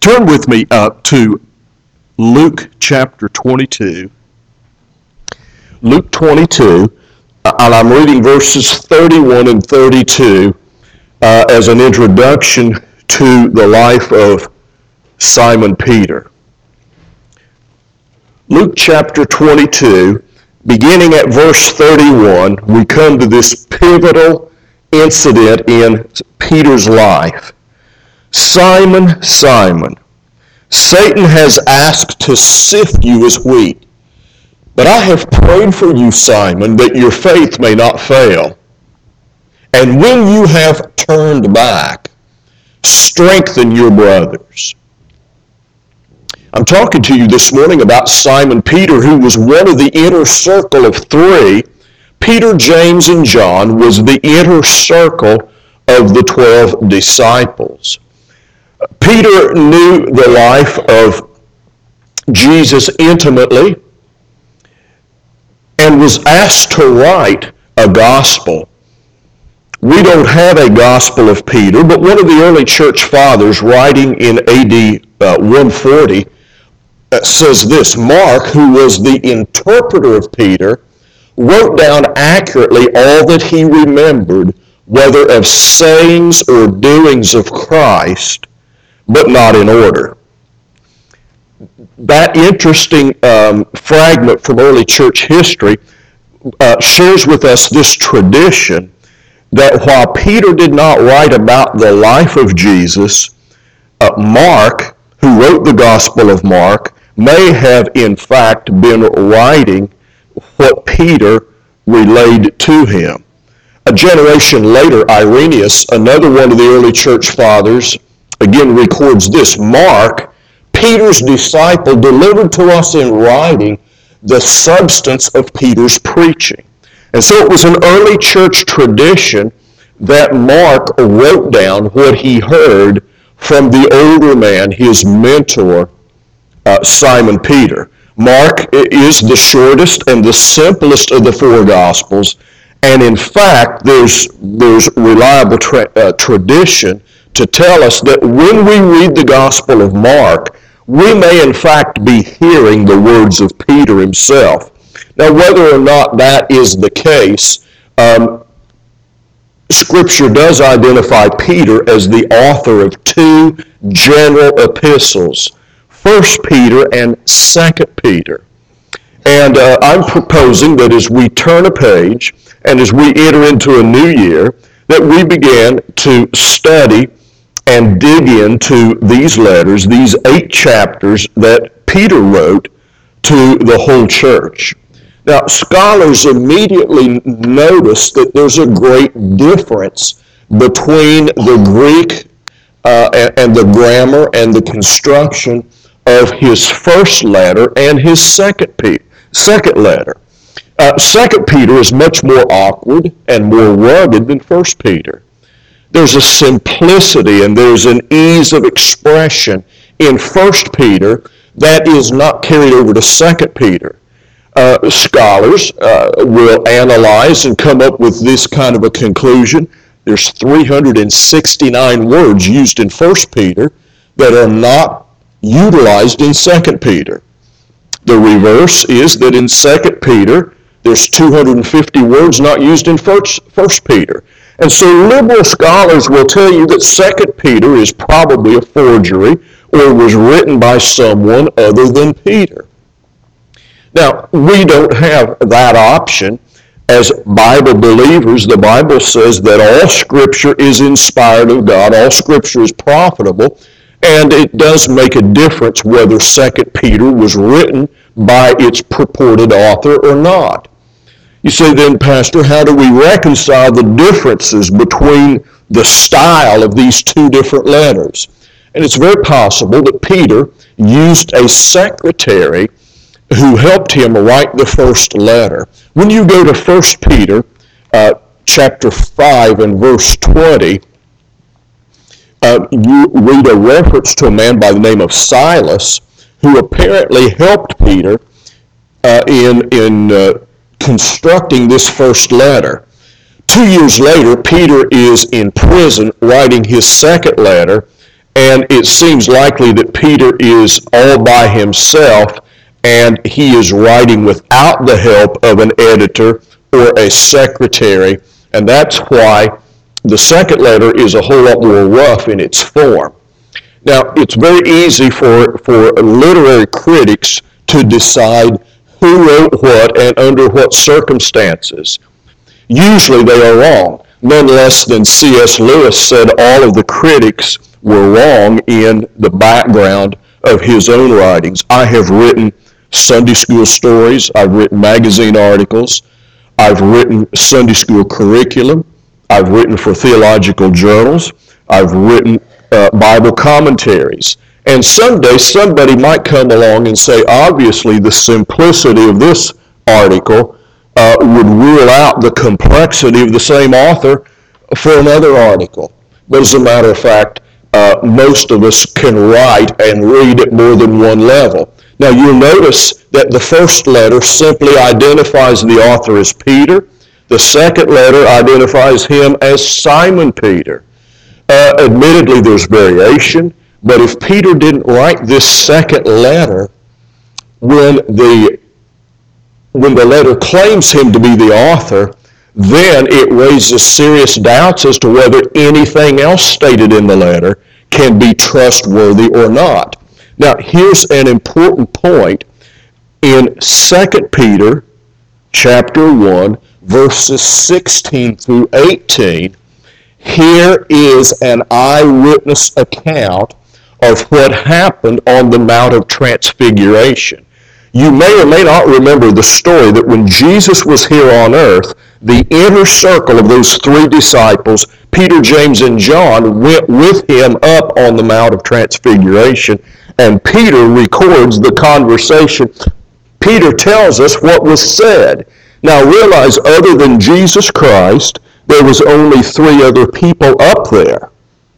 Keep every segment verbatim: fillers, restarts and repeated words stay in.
Turn with me up to Luke chapter twenty-two. Luke twenty-two, and I'm reading verses thirty-one and thirty-two uh, as an introduction to the life of Simon Peter. Luke chapter twenty-two, beginning at verse thirty-one, we come to this pivotal incident in Peter's life. Simon, Simon, Satan has asked to sift you as wheat, but I have prayed for you, Simon, that your faith may not fail. And when you have turned back, strengthen your brothers. I'm talking to you this morning about Simon Peter, who was one of the inner circle of three. Peter, James, and John was the inner circle of the twelve disciples. Peter knew the life of Jesus intimately and was asked to write a gospel. We don't have a gospel of Peter, but one of the early church fathers, writing in A D uh, one forty, uh, says this: Mark, who was the interpreter of Peter, wrote down accurately all that he remembered, whether of sayings or doings of Christ, but not in order. That interesting um, fragment from early church history uh, shares with us this tradition that while Peter did not write about the life of Jesus, uh, Mark, who wrote the Gospel of Mark, may have in fact been writing what Peter relayed to him. A generation later, Irenaeus, another one of the early church fathers, again records this: Mark, Peter's disciple, delivered to us in writing the substance of Peter's preaching. And so it was an early church tradition that Mark wrote down what he heard from the older man, his mentor, uh, Simon Peter. Mark is the shortest and the simplest of the four Gospels, and in fact, there's, there's reliable tra- uh, tradition to tell us that when we read the Gospel of Mark, we may in fact be hearing the words of Peter himself. Now, whether or not that is the case, um, Scripture does identify Peter as the author of two general epistles, First Peter and Second Peter. And uh, I'm proposing that as we turn a page and as we enter into a new year, that we begin to study and dig into these letters, these eight chapters that Peter wrote to the whole church. Now, scholars immediately notice that there's a great difference between the Greek uh, and the grammar and the construction of his first letter and his second, Pe- second letter. Uh, Second Peter is much more awkward and more rugged than First Peter. There's a simplicity and there's an ease of expression in First Peter that is not carried over to Second Peter. Uh, scholars uh, will analyze and come up with this kind of a conclusion. There's three hundred sixty-nine words used in First Peter that are not utilized in Second Peter. The reverse is that in Second Peter, there's two hundred fifty words not used in First, First Peter. And so liberal scholars will tell you that Second Peter is probably a forgery or was written by someone other than Peter. Now, we don't have that option. As Bible believers, the Bible says that all Scripture is inspired of God, all Scripture is profitable, and it does make a difference whether Second Peter was written by its purported author or not. You say then, Pastor, how do we reconcile the differences between the style of these two different letters? And it's very possible that Peter used a secretary who helped him write the first letter. When you go to First Peter uh, chapter five and verse twenty, uh, you read a reference to a man by the name of Silas, who apparently helped Peter uh, in, in uh, constructing this first letter. Two years later, Peter is in prison writing his second letter, And it seems likely that Peter is all by himself, and he is writing without the help of an editor or a secretary. And that's why the second letter is a whole lot more rough in its form. Now, it's very easy for, for literary critics to decide who wrote what and under what circumstances. Usually they are wrong. None less than C S Lewis said all of the critics were wrong in the background of his own writings. I have written Sunday school stories. I've written magazine articles. I've written Sunday school curriculum. I've written for theological journals. I've written uh, Bible commentaries. And someday somebody might come along and say, obviously the simplicity of this article uh, would rule out the complexity of the same author for another article. But as a matter of fact, uh, most of us can write and read at more than one level. Now you'll notice that the first letter simply identifies the author as Peter. The second letter identifies him as Simon Peter. Uh, admittedly, there's variation, but if Peter didn't write this second letter, when the, when the letter claims him to be the author, then it raises serious doubts as to whether anything else stated in the letter can be trustworthy or not. Now, here's an important point. In Second Peter chapter one, verses sixteen through eighteen, here is an eyewitness account of what happened on the Mount of Transfiguration. You may or may not remember the story that when Jesus was here on earth, the inner circle of those three disciples, Peter, James, and John, went with him up on the Mount of Transfiguration, and Peter records the conversation. Peter tells us what was said. Now realize, other than Jesus Christ, there was only three other people up there.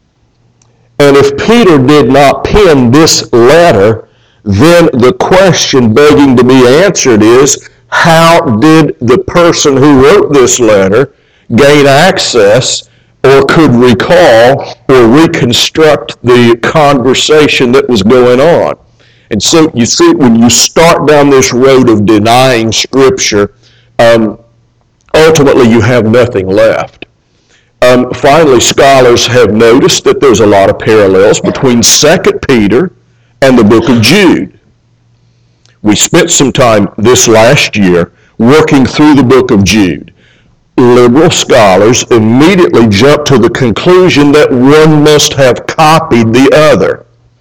And if Peter did not pen this letter, then the question begging to be answered is, how did the person who wrote this letter gain access or could recall or reconstruct the conversation that was going on? And so you see, when you start down this road of denying Scripture, um, ultimately you have nothing left. Um, finally, scholars have noticed that there's a lot of parallels between Second Peter and the book of Jude. We spent some time this last year working through the book of Jude. Liberal scholars immediately jump to the conclusion that one must have copied the other.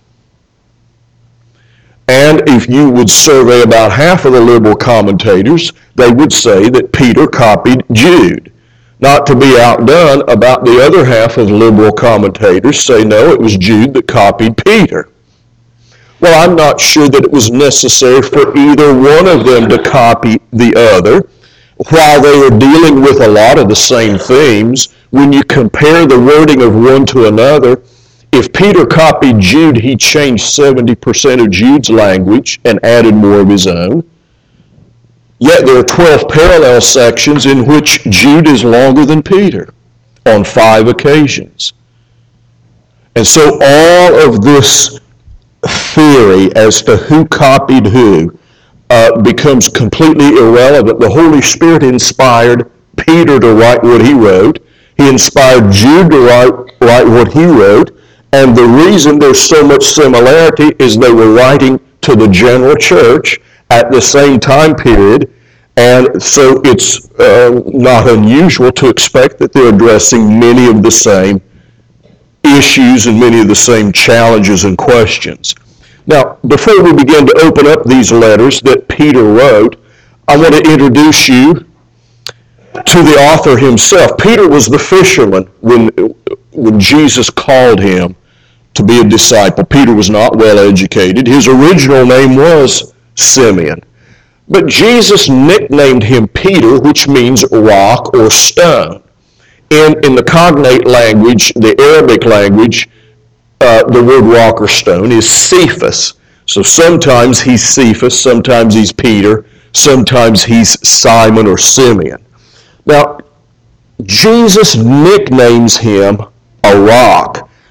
And if you would survey about half of the liberal commentators, they would say that Peter copied Jude. Not to be outdone, about the other half of liberal commentators say, no, it was Jude that copied Peter. Well, I'm not sure that it was necessary for either one of them to copy the other. While they are dealing with a lot of the same themes, when you compare the wording of one to another, if Peter copied Jude, he changed seventy percent of Jude's language and added more of his own. Yet there are twelve parallel sections in which Jude is longer than Peter on five occasions. And so all of this theory as to who copied who uh, becomes completely irrelevant. The Holy Spirit inspired Peter to write what he wrote. He inspired Jude to write, write what he wrote. And the reason there's so much similarity is they were writing to the general church at the same time period. And so it's uh, not unusual to expect that they're addressing many of the same issues and many of the same challenges and questions. Now, before we begin to open up these letters that Peter wrote, I want to introduce you to the author himself. Peter was the fisherman when, when Jesus called him to be a disciple. Peter was not well educated. His original name was Simeon. But Jesus nicknamed him Peter, which means rock or stone. In, in the cognate language, the Arabic language, uh, the word rock or stone is Cephas. So sometimes he's Cephas, sometimes he's Peter, sometimes he's Simon or Simeon. Now, Jesus nicknames him a rock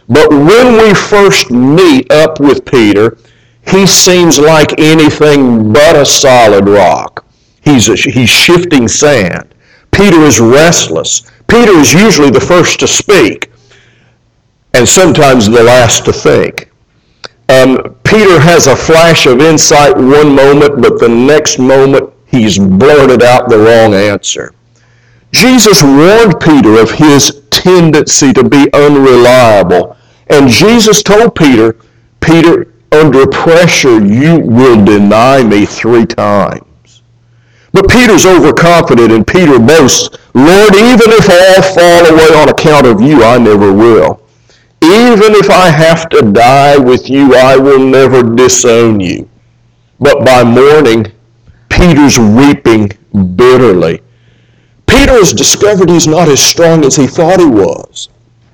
But when we first meet up with Peter, he seems like anything but a solid rock. He's, a, he's shifting sand. Peter is restless. Peter is usually the first to speak, and sometimes the last to think. Um, Peter has a flash of insight one moment, but the next moment he's blurted out the wrong answer. Jesus warned Peter of his tendency to be unreliable, and Jesus told Peter, Peter, under pressure you will deny me three times. But Peter's overconfident, and Peter boasts, Lord, even if all fall away on account of you, I never will. Even if I have to die with you, I will never disown you. But by morning, Peter's weeping bitterly. Peter has discovered he's not as strong as he thought he was.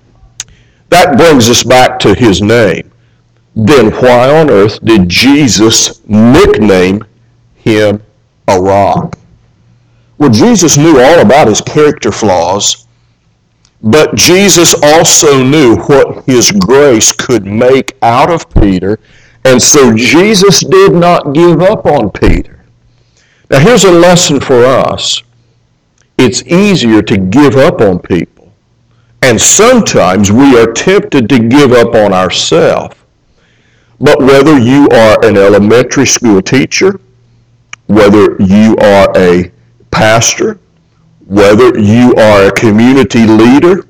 That brings us back to his name. Then why on earth did Jesus nickname him a rock? Well, Jesus knew all about his character flaws, but Jesus also knew what his grace could make out of Peter, and so Jesus did not give up on Peter. Now here's a lesson for us. It's easier to give up on people, and sometimes we are tempted to give up on ourselves. But whether you are an elementary school teacher, whether you are a pastor, whether you are a community leader,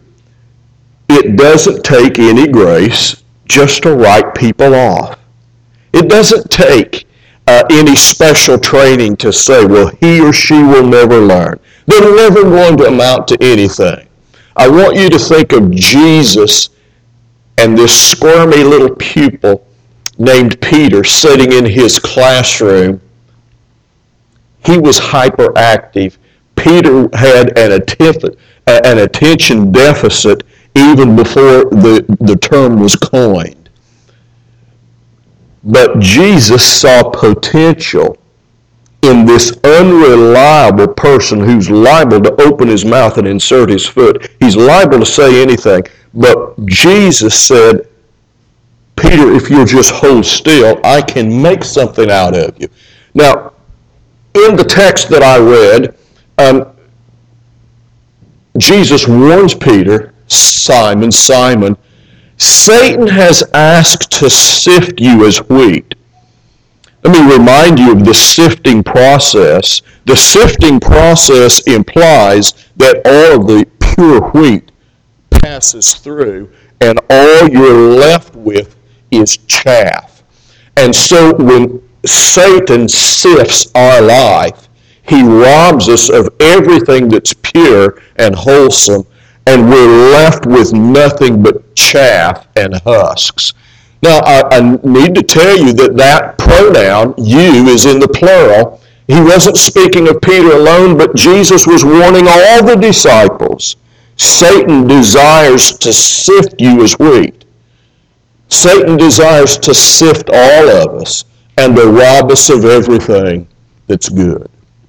it doesn't take any grace just to write people off. It doesn't take uh, any special training to say, well, he or she will never learn. They're never going to amount to anything. I want you to think of Jesus and this squirmy little pupil named Peter sitting in his classroom. He was hyperactive. Peter had an, attention, an attention deficit even before the, the term was coined. But Jesus saw potential in this unreliable person who's liable to open his mouth and insert his foot. He's liable to say anything. But Jesus said, Peter, if you'll just hold still, I can make something out of you. Now, in the text that I read, um, Jesus warns Peter, Simon, Simon, Satan has asked to sift you as wheat. Let me remind you of the sifting process. The sifting process implies that all of the pure wheat passes through, and all you're left with is chaff. And so when Satan sifts our life, he robs us of everything that's pure and wholesome, and we're left with nothing but chaff and husks. Now, I, I need to tell you that that pronoun, you, is in the plural. He wasn't speaking of Peter alone, but Jesus was warning all the disciples. Satan desires to sift you as wheat. Satan desires to sift all of us and to rob us of everything that's good.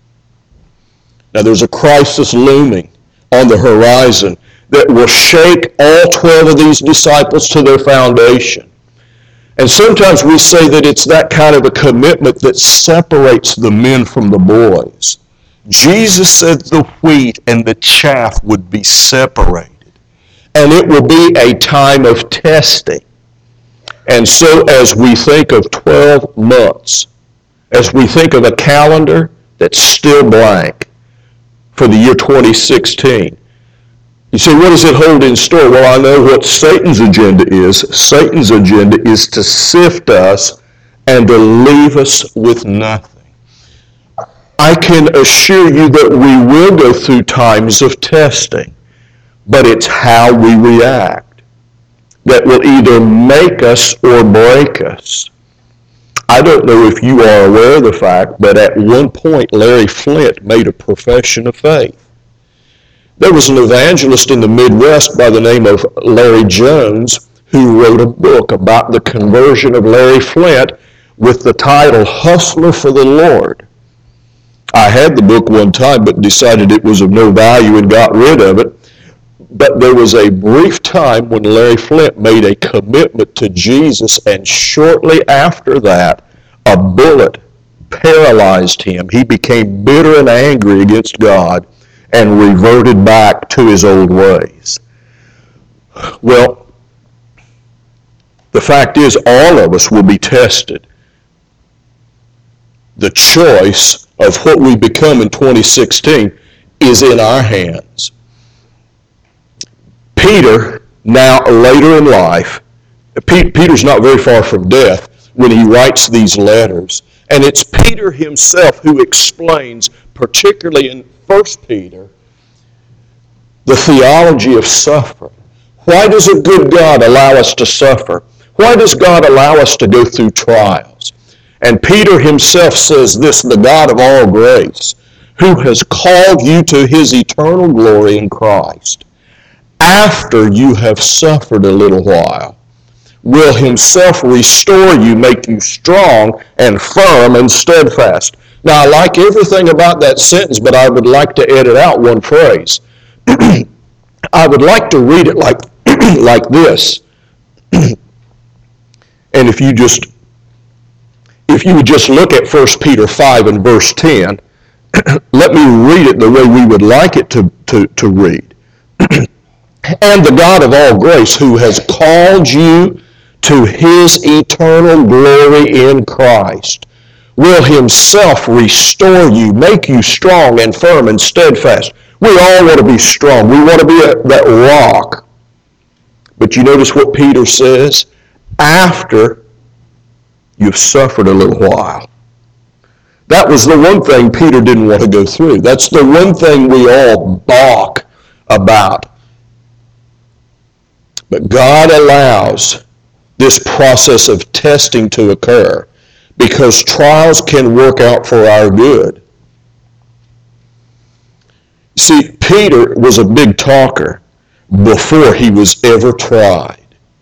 Now, there's a crisis looming on the horizon that will shake all twelve of these disciples to their foundation. And sometimes we say that it's that kind of a commitment that separates the men from the boys. Jesus said the wheat and the chaff would be separated. And it will be a time of testing. And so as we think of twelve months, as we think of a calendar that's still blank for the year twenty sixteen, you say, what does it hold in store? Well, I know what Satan's agenda is. Satan's agenda is to sift us and to leave us with nothing. I can assure you that we will go through times of testing, but it's how we react that will either make us or break us. I don't know if you are aware of the fact, but at one point Larry Flint made a profession of faith. There was an evangelist in the Midwest by the name of Larry Jones who wrote a book about the conversion of Larry Flint with the title Hustler for the Lord. I had the book one time but decided it was of no value and got rid of it. But there was a brief time when Larry Flint made a commitment to Jesus, and shortly after that, a bullet paralyzed him. He became bitter and angry against God and reverted back to his old ways. Well, the fact is, all of us will be tested. The choice of what we become in twenty sixteen is in our hands. Peter, now later in life, Peter's not very far from death when he writes these letters. And it's Peter himself who explains, particularly in First Peter, the theology of suffering. Why does a good God allow us to suffer? Why does God allow us to go through trials? And Peter himself says this, the God of all grace, who has called you to his eternal glory in Christ, after you have suffered a little while, will himself restore you, make you strong and firm and steadfast. Now, I like everything about that sentence, but I would like to edit out one phrase. I would like to read it like, like this. And if you just, if you would just look at First Peter five and verse ten, let me read it the way we would like it to, to, to read. And the God of all grace, who has called you to his eternal glory in Christ, will himself restore you, make you strong and firm and steadfast. We all want to be strong. We want to be a, that rock. But you notice what Peter says? After you've suffered a little while. That was the one thing Peter didn't want to go through. That's the one thing we all balk about. But God allows this process of testing to occur because trials can work out for our good. See, Peter was a big talker before he was ever tried.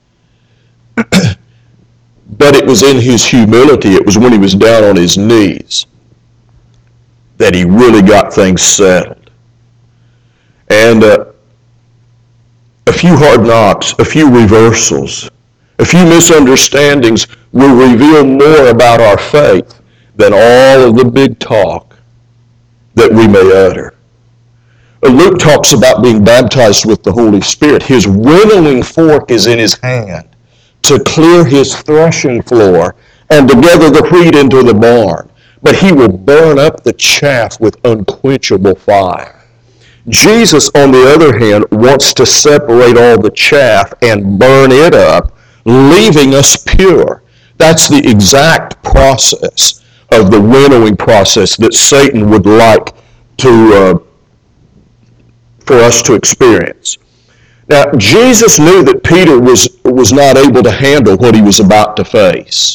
But it was in his humility, it was when he was down on his knees, that he really got things settled. And uh, a few hard knocks, a few reversals, a few misunderstandings will reveal more about our faith than all of the big talk that we may utter. Luke talks about being baptized with the Holy Spirit. His winnowing fork is in his hand to clear his threshing floor and to gather the wheat into the barn. But he will burn up the chaff with unquenchable fire. Jesus, on the other hand, wants to separate all the chaff and burn it up, leaving us pure. That's the exact process of the winnowing process that Satan would like to uh, for us to experience. Now, Jesus knew that Peter was, was not able to handle what he was about to face.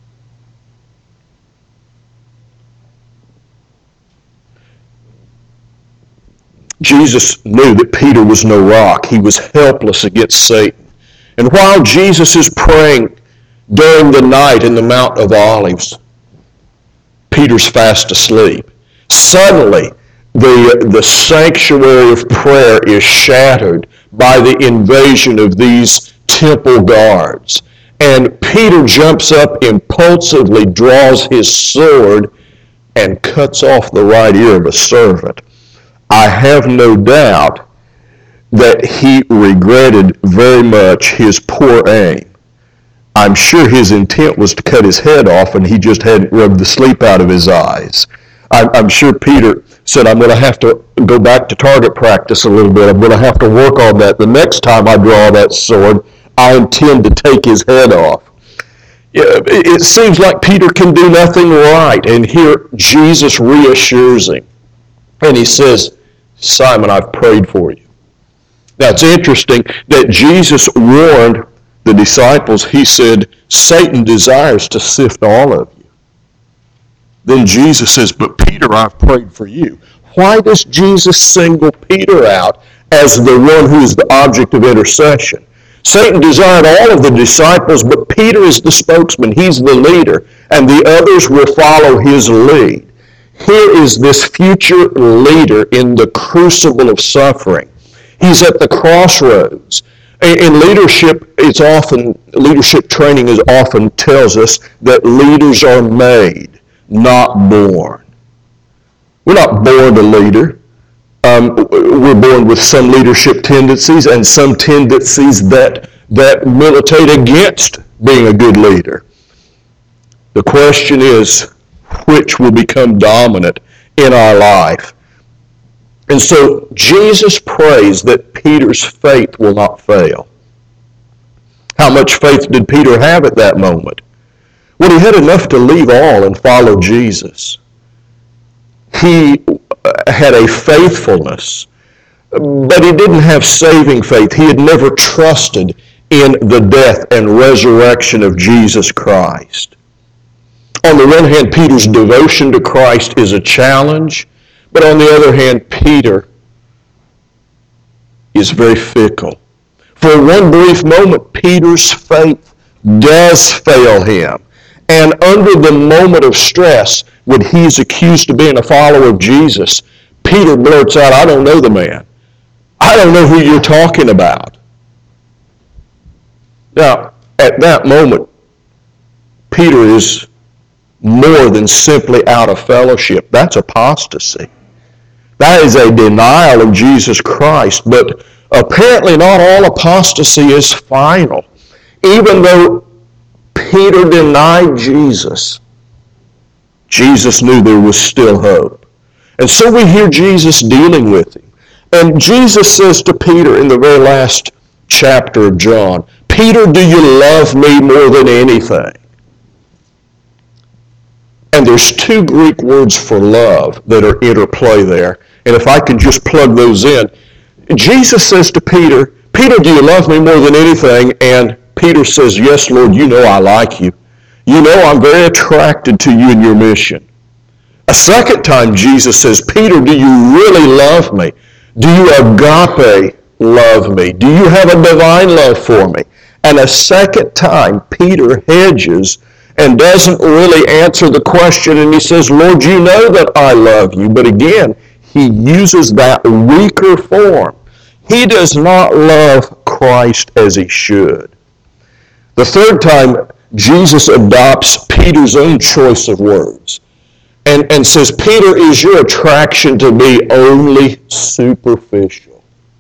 Jesus knew that Peter was no rock. He was helpless against Satan. And while Jesus is praying during the night in the Mount of Olives, Peter's fast asleep. Suddenly, the, the sanctuary of prayer is shattered by the invasion of these temple guards. And Peter jumps up impulsively, draws his sword, and cuts off the right ear of a servant. I have no doubt that he regretted very much his poor aim. I'm sure his intent was to cut his head off, and he just hadn't rubbed the sleep out of his eyes. I'm, I'm sure Peter said, I'm going to have to go back to target practice a little bit. I'm going to have to work on that. The next time I draw that sword, I intend to take his head off. It seems like Peter can do nothing right. And here Jesus reassures him. And he says, Simon, I've prayed for you. Now it's interesting that Jesus warned the disciples. He said, Satan desires to sift all of you. Then Jesus says, but Peter, I've prayed for you. Why does Jesus single Peter out as the one who is the object of intercession? Satan desired all of the disciples, but Peter is the spokesman. He's the leader, and the others will follow his lead. Here is this future leader in the crucible of suffering. He's at the crossroads. In leadership, it's often, leadership training is often tells us that leaders are made, not born. We're not born a leader. Um, we're born with some leadership tendencies and some tendencies that, that militate against being a good leader. The question is, which will become dominant in our life? And so Jesus prays that Peter's faith will not fail. How much faith did Peter have at that moment? Well, he had enough to leave all and follow Jesus. He had a faithfulness, but he didn't have saving faith. He had never trusted in the death and resurrection of Jesus Christ. On the one hand, Peter's devotion to Christ is a challenge, but on the other hand, Peter is very fickle. For one brief moment, Peter's faith does fail him. And under the moment of stress, when he's accused of being a follower of Jesus, Peter blurts out, "I don't know the man. I don't know who you're talking about." Now, at that moment, Peter is more than simply out of fellowship. That's apostasy. That is a denial of Jesus Christ. But apparently not all apostasy is final. Even though Peter denied Jesus, Jesus knew there was still hope. And so we hear Jesus dealing with him. And Jesus says to Peter in the very last chapter of John, "Peter, do you love me more than anything?" And there's two Greek words for love that are interplay there. And if I can just plug those in, Jesus says to Peter, "Peter, do you love me more than anything?" And Peter says, "Yes, Lord, you know I like you. You know I'm very attracted to you and your mission." A second time Jesus says, "Peter, do you really love me? Do you agape love me? Do you have a divine love for me?" And a second time Peter hedges and doesn't really answer the question, and he says, "Lord, you know that I love you." But again, he uses that weaker form. He does not love Christ as he should. The third time, Jesus adopts Peter's own choice of words and, and says, "Peter, is your attraction to me only superficial?"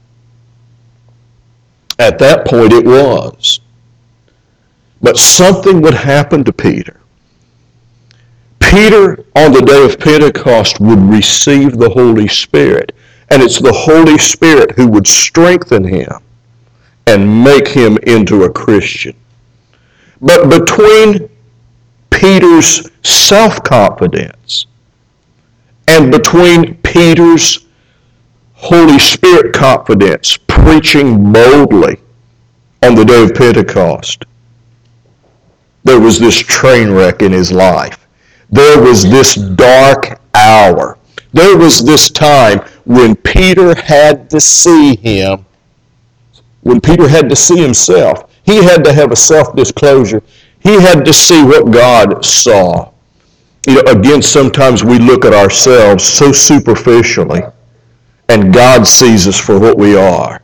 At that point it was. But something would happen to Peter. Peter, on the day of Pentecost, would receive the Holy Spirit. And it's the Holy Spirit who would strengthen him and make him into a Christian. But between Peter's self-confidence and between Peter's Holy Spirit confidence, preaching boldly on the day of Pentecost, there was this train wreck in his life. There was this dark hour. There was this time when Peter had to see him, when Peter had to see himself. He had to have a self-disclosure. He had to see what God saw. You know, again, sometimes we look at ourselves so superficially, and God sees us for what we are.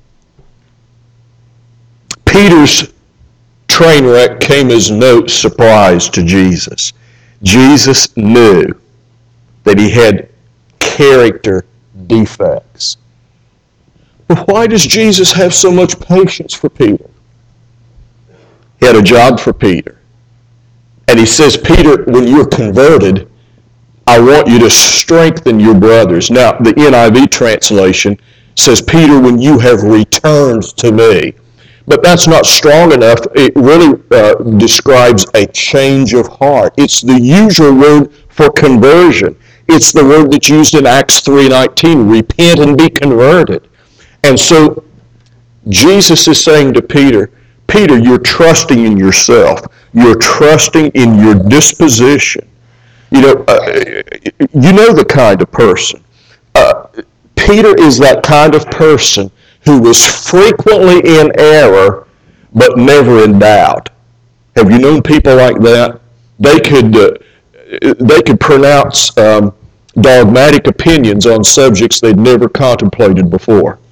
Peter's train wreck came as no surprise to Jesus. Jesus knew that he had character defects. But why does Jesus have so much patience for Peter? He had a job for Peter. And he says, "Peter, when you're converted, I want you to strengthen your brothers." Now, the N I V translation says, "Peter, when you have returned to me." But that's not strong enough. It really uh, describes a change of heart. It's the usual word for conversion. It's the word that's used in Acts three nineteen, repent and be converted. And so Jesus is saying to Peter, "Peter, you're trusting in yourself. You're trusting in your disposition. You know, uh, you know the kind of person. Uh, Peter is that kind of person who was frequently in error, but never in doubt. Have you known people like that? They could uh, they could pronounce um, dogmatic opinions on subjects they'd never contemplated before.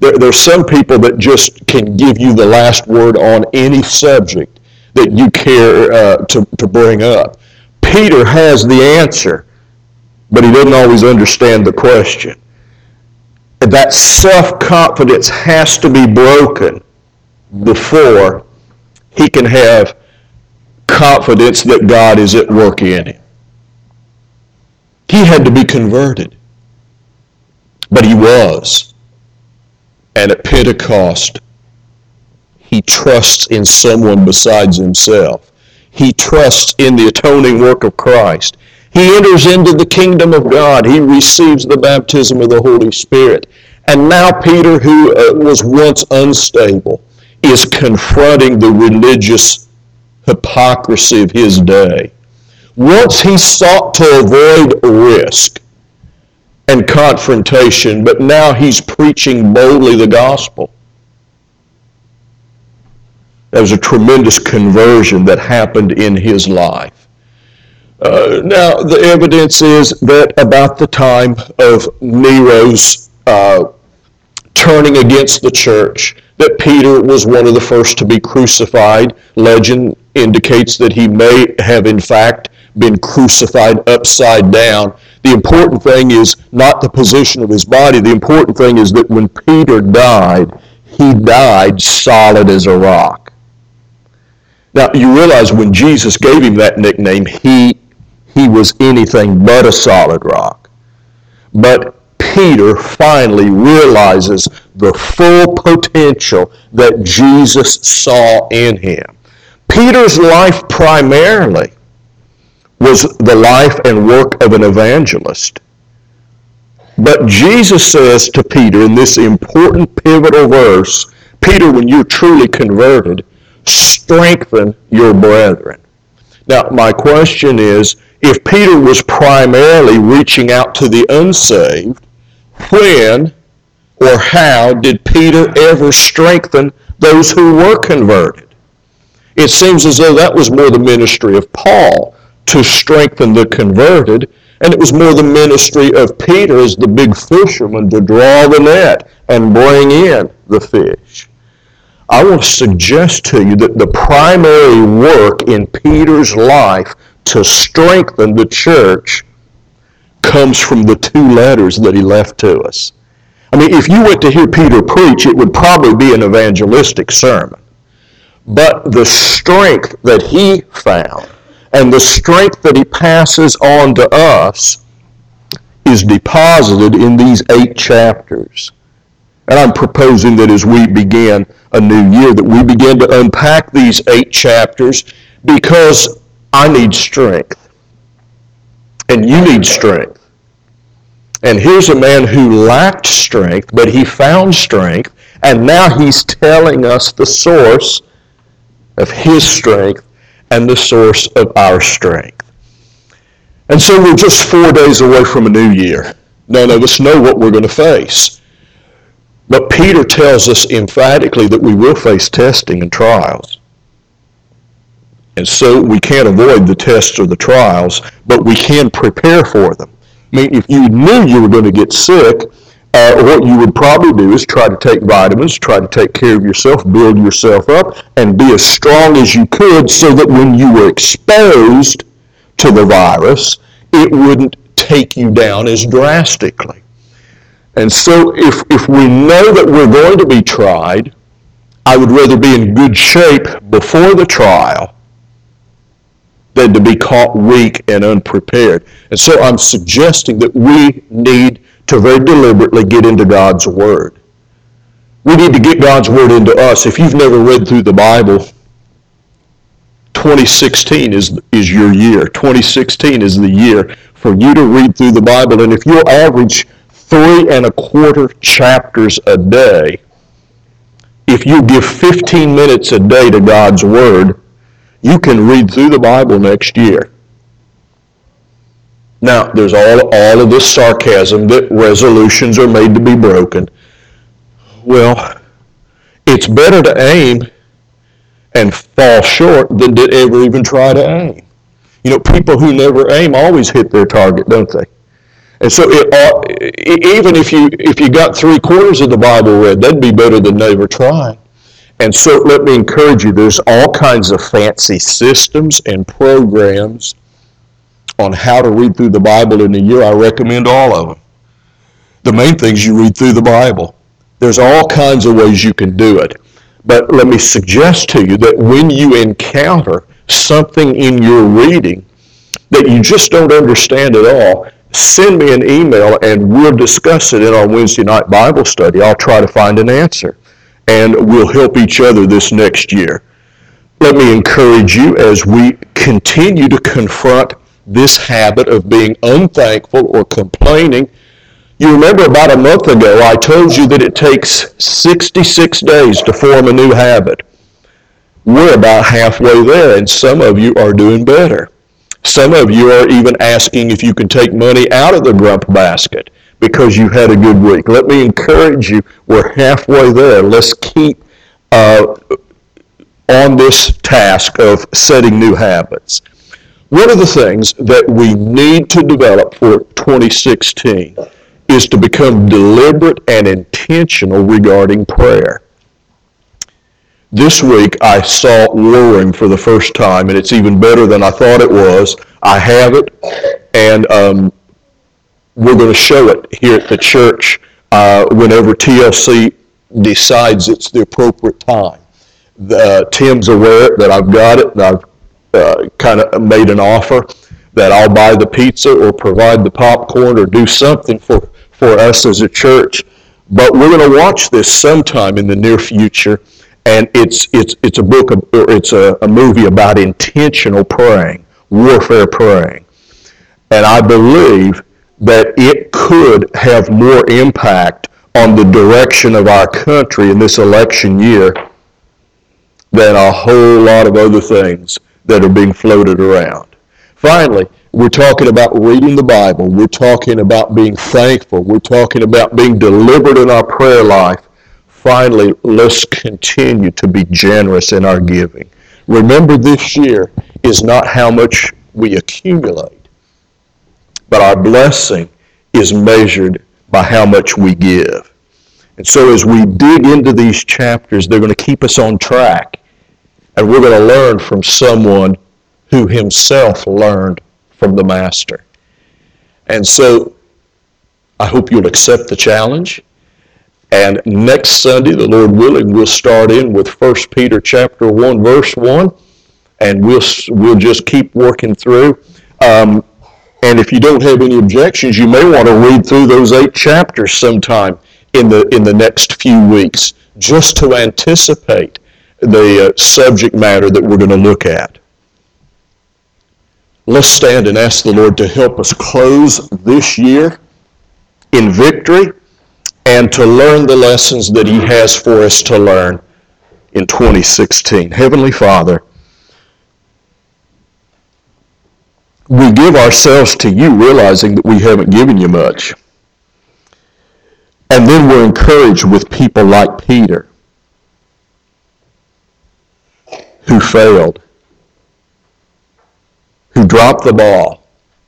There, there's some people that just can give you the last word on any subject that you care uh, to, to bring up. Peter has the answer, but he doesn't always understand the question. That self-confidence has to be broken before he can have confidence that God is at work in him. He had to be converted, but he was. And at Pentecost, he trusts in someone besides himself. He trusts in the atoning work of Christ. He enters into the kingdom of God. He receives the baptism of the Holy Spirit. And now Peter, who uh, was once unstable, is confronting the religious hypocrisy of his day. Once he sought to avoid risk and confrontation, but now he's preaching boldly the gospel. There was a tremendous conversion that happened in his life. Uh, now, the evidence is that about the time of Nero's uh, turning against the church, that Peter was one of the first to be crucified. Legend indicates that he may have, in fact, been crucified upside down. The important thing is not the position of his body. The important thing is that when Peter died, he died solid as a rock. Now, you realize when Jesus gave him that nickname, he he was anything but a solid rock. But Peter finally realizes the full potential that Jesus saw in him. Peter's life primarily was the life and work of an evangelist. But Jesus says to Peter in this important pivotal verse, Peter, when you're truly converted, strengthen your brethren. Now, my question is, if Peter was primarily reaching out to the unsaved, when or how did Peter ever strengthen those who were converted? It seems as though that was more the ministry of Paul, to strengthen the converted, and it was more the ministry of Peter as the big fisherman to draw the net and bring in the fish. I want to suggest to you that the primary work in Peter's life to strengthen the church comes from the two letters that he left to us. I mean, if you went to hear Peter preach, it would probably be an evangelistic sermon. But the strength that he found and the strength that he passes on to us is deposited in these eight chapters. And I'm proposing that as we begin a new year, that we begin to unpack these eight chapters, because I need strength. And you need strength. And here's a man who lacked strength, but he found strength, and now he's telling us the source of his strength and the source of our strength. And so we're just four days away from a new year. None of us know what we're going to face. But Peter tells us emphatically that we will face testing and trials. And so we can't avoid the tests or the trials, but we can prepare for them. I mean, if you knew you were going to get sick, uh, what you would probably do is try to take vitamins, try to take care of yourself, build yourself up, and be as strong as you could so that when you were exposed to the virus, it wouldn't take you down as drastically. And so if, if we know that we're going to be tried, I would rather be in good shape before the trial than to be caught weak and unprepared. And so I'm suggesting that we need to very deliberately get into God's Word. We need to get God's Word into us. If you've never read through the Bible, twenty sixteen is, is your year. twenty sixteen is the year for you to read through the Bible. And if you'll average three and a quarter chapters a day, if you give fifteen minutes a day to God's Word, you can read through the Bible next year. Now, there's all, all of this sarcasm that resolutions are made to be broken. Well, it's better to aim and fall short than to ever even try to aim. You know, people who never aim always hit their target, don't they? And so it ought, even if you if you got three quarters of the Bible read, that'd be better than never trying. And so let me encourage you, there's all kinds of fancy systems and programs on how to read through the Bible in a year. I recommend all of them. The main thing is you read through the Bible. There's all kinds of ways you can do it. But let me suggest to you that when you encounter something in your reading that you just don't understand at all, send me an email and we'll discuss it in our Wednesday night Bible study. I'll try to find an answer. And we'll help each other this next year. Let me encourage you as we continue to confront this habit of being unthankful or complaining. You remember about a month ago, I told you that it takes sixty-six days to form a new habit. We're about halfway there, and some of you are doing better. Some of you are even asking if you can take money out of the grump basket because you had a good week. Let me encourage you, we're halfway there. Let's keep uh, on this task of setting new habits. One of the things that we need to develop for twenty sixteen is to become deliberate and intentional regarding prayer. This week I saw War Room for the first time, and it's even better than I thought it was. I have it, and um, we're going to show it here at the church uh, whenever T L C decides it's the appropriate time. Uh, Tim's aware that I've got it, and I've uh, kind of made an offer that I'll buy the pizza or provide the popcorn or do something for, for us as a church. But we're going to watch this sometime in the near future, and it's it's it's a book of, or it's a, a movie about intentional praying, warfare praying, and I believe that it could have more impact on the direction of our country in this election year than a whole lot of other things that are being floated around. Finally, we're talking about reading the Bible. We're talking about being thankful. We're talking about being deliberate in our prayer life. Finally, let's continue to be generous in our giving. Remember, this year is not how much we accumulate, but our blessing is measured by how much we give. And so as we dig into these chapters, they're going to keep us on track. And we're going to learn from someone who himself learned from the Master. And so I hope you'll accept the challenge. And next Sunday, the Lord willing, we'll start in with First Peter chapter one, verse one. And we'll, we'll just keep working through. Um, And if you don't have any objections, you may want to read through those eight chapters sometime in the in the next few weeks, just to anticipate the uh, subject matter that we're going to look at. Let's stand and ask the Lord to help us close this year in victory and to learn the lessons that He has for us to learn in twenty sixteen. Heavenly Father, we give ourselves to you realizing that we haven't given you much. And then we're encouraged with people like Peter, who failed, who dropped the ball,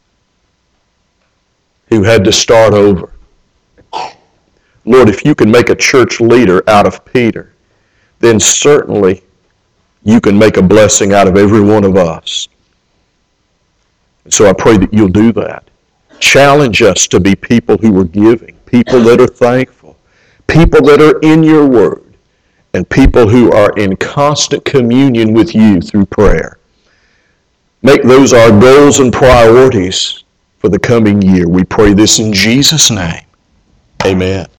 who had to start over. Lord, if you can make a church leader out of Peter, then certainly you can make a blessing out of every one of us. And so I pray that you'll do that. Challenge us to be people who are giving, people that are thankful, people that are in your word, and people who are in constant communion with you through prayer. Make those our goals and priorities for the coming year. We pray this in Jesus' name. Amen.